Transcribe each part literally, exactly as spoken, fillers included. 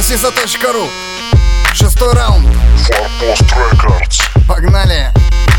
Сиса точка ру. Шестой раунд. Форпост Рекордс. Погнали.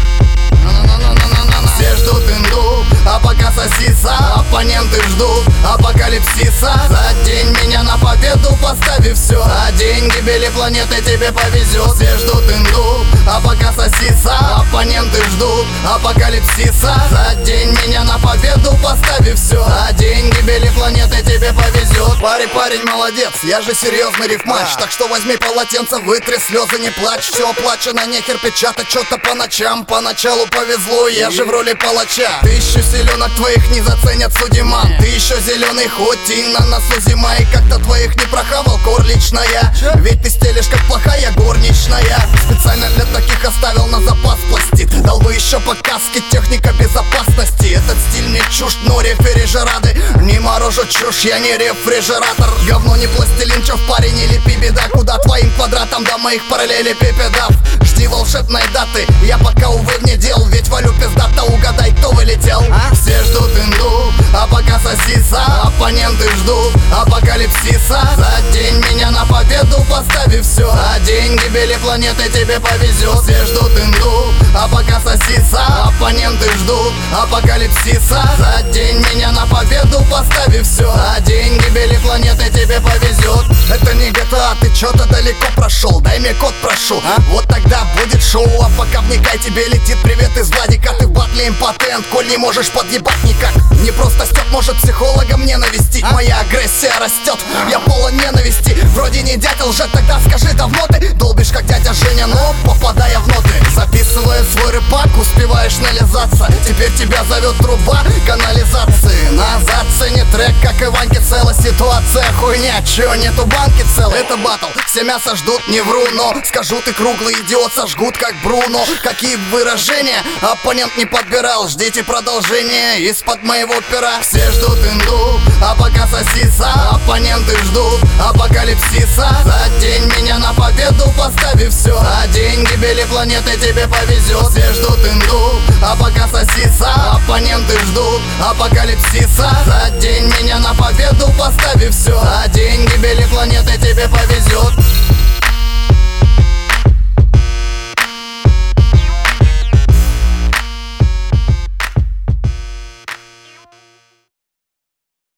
Все ждут инду, а пока сосиса. Оппоненты ждут апокалипсиса. За день меня на победу поставив все. За день гибели планеты тебе повезет. Все ждут инду, а пока сосиса. Оппоненты ждут апокалипсиса. За день меня на победу поставив все. За день гибели планеты тебе повезет. Парень, парень, молодец, я же серьезный рифмач. Так что возьми полотенце, вытри слезы, не плачь. Все оплачено, нехер печатать что-то по ночам. Поначалу повезло, я же в роли палача. Ты еще селенок твоих не заценят судьма. Ты еще зеленый, хоть и на носу зима. И как-то твоих не прохавал горличная. Ведь ты стелишь как плохая горничная. Специально для таких оставил на запас пластид. Дал бы еще показки, техника безопасности. Этот стиль не чужд, но рефрижераты. Не морожу чушь, я не рефрижератор. Говно не пластилин, чё в паре не лепи, беда. Куда твоим квадратам до моих параллелепипедов. Жди волшебной даты, я пока увы вне дел. Ведь валю пиздата, угадай, кто вылетел. Все ждут инду, а пока сосиса. Оппоненты ждут апокалипсиса. За день меня на победу поставив все. За день гибели планеты тебе повезет. Все ждут инду, а пока сосиса. Оппоненты ждут апокалипсиса. За день меня на победу поставив все. За день гибели планеты тебе повезет. Это не джи ти эй, ты чё-то далеко прошел. Дай мне код, прошу, а? Вот тогда будет шоу. А пока вникай, тебе летит привет из Владика. Ты в батле импотент, коль не можешь подъебать никак. Не просто стёб, может психолога мне навестить. а? Моя агрессия растет, я полон ненависти. Вроде не дятел же, тогда скажи, давно ты долбишь как дядя Женя, но попадая в ноты. Записывая свой рэпак, успеваешь нализаться. Теперь тебя зовет труба канализации. Назад ценит трек, как и Ваньки целая. Ситуация хуйня, чё нету банки целой. Это батл, все мясо ждут, не вру, но скажу, ты круглый идиот, сожгут как Бруно. Какие выражения оппонент не подбирал. Ждите продолжения из-под моего пера. Все ждут инду, а пока сосиса. Оппоненты ждут апокалипсиса. За день меня на победу поставив все. За день гибели планеты тебе повезет. Все ждут инду, а пока сосиса. Оппоненты ждут апокалипсиса. За день меня на победу поставив